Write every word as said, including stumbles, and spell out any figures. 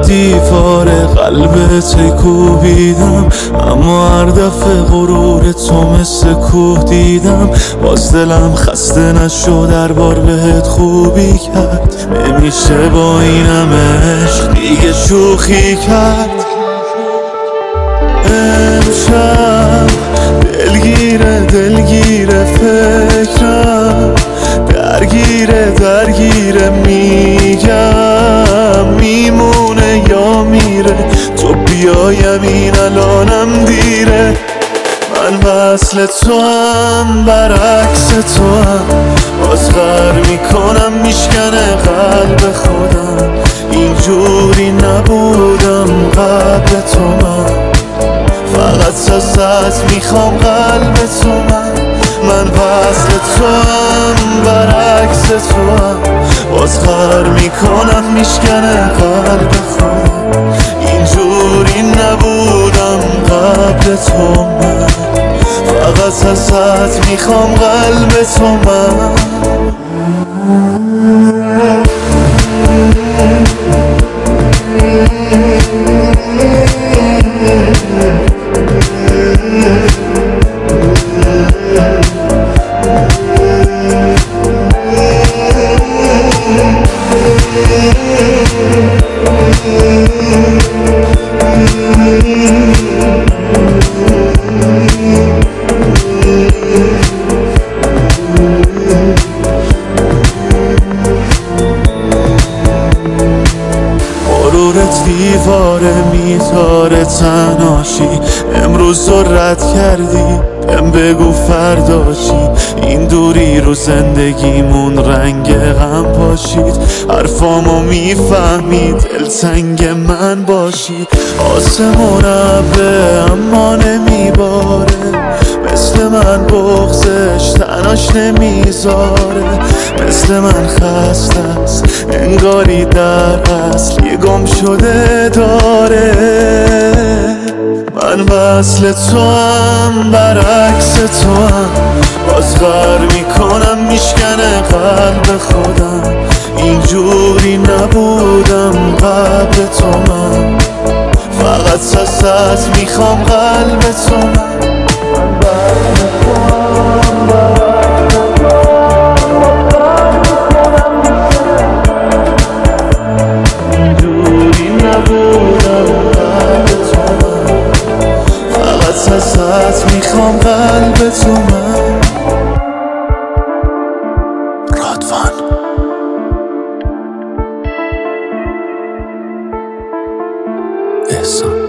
دیوار قلبت کوبیدم، اما هر دفعه غرور تو مثل کوه دیدم. باز دلم خسته نشد هر بار بهت خوبی کرد، نمیشه با این همه عشق دیگه شوخی کرد. امشب دلگیره دلگیره فکرم، درگیره درگیره میگم میمونه یا میره، تو بیایم این الانم دیره. من وصل تو هم برعکس تو هم، باز غر میکنم میشکنه قلب خودم. اینجوری نبودم قبل تو، من فقط ازت میخوام قلب تو. من من وصل تو هم برعکس تو هم، باز غر میکنم میشکنه قلب خودم. اینجوری نبودم قبل تو، من فقط ازت میخوام قلب تو. من غرورت دیواره میتاره تنهاشی، امروز رو رد کردی بهم بگو فردا چی. این دوری رو زندگیمون رنگ غم پاشید، حرفامو میفهمی دلتنگ من باشی. آسمون ابره اما نمیباره، مثل من بغضش تناش نمیذاره. مثل من خسته است انگاری در اصل یه گم شده داره. من وصل تو هم برعکس تو هم، باز غر میکنم میشکنه قلب خودم. اینجوری نبودم قبل تو، من فقط ازت میخوام قلب تو. من ازت میخوام قلب تو. من رادوان احسان